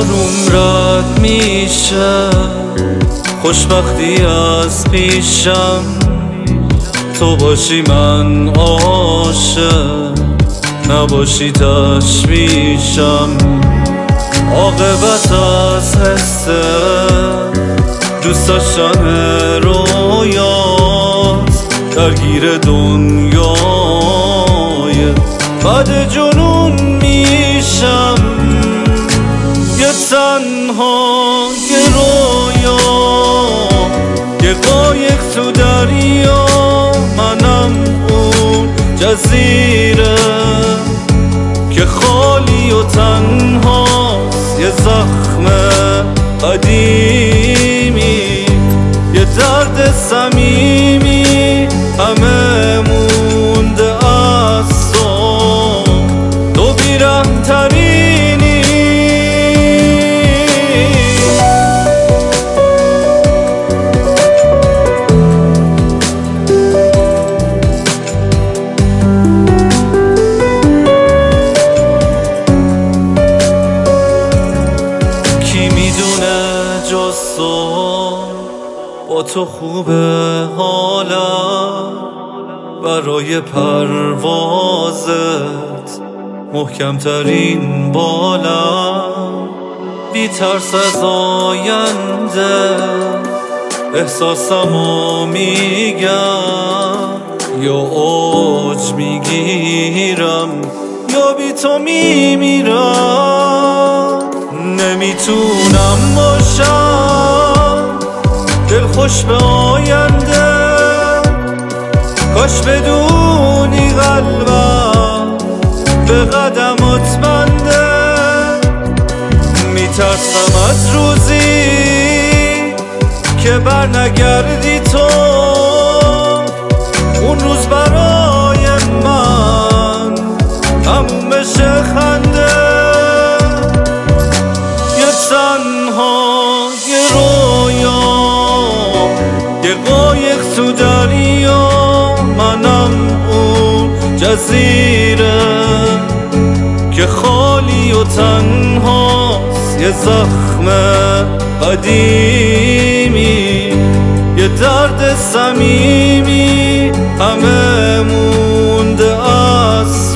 آروم رد میشه خوشبختی از پیشم، تو باشی من عاشق، نباشی تشویشم. عاقبت از حسه دوست داشتن رویاست، درگیر دنیای بعد جنون میشم. یه تنها یه رویا، یه قایق تو دریا، منم اون جزیره که خالی و تنهاست. یه زخم قدیمی، یه درد صمیمی، همه مونده از تو بیرحم ترینی. کی میدونه جز با تو خوبه حالم، برای پروازت محکم ترین بالم. بی ترس از آینده احساسمو میگم، یا اوج میگیرم یا بی تو میمیرم. نمیتونم باشم دلخوش به آینده، کاش بدونی قلبم به قدمات بنده. میترسم از روزی که بر نگردی تو، اون روز برای من تموم بشه خنده. یه تنها یه رویا، یه قایق تو دریا، منم اون جزیره که خالی و تنهاست. یه زخم قدیمی، یه درد صمیمی، همه مونده از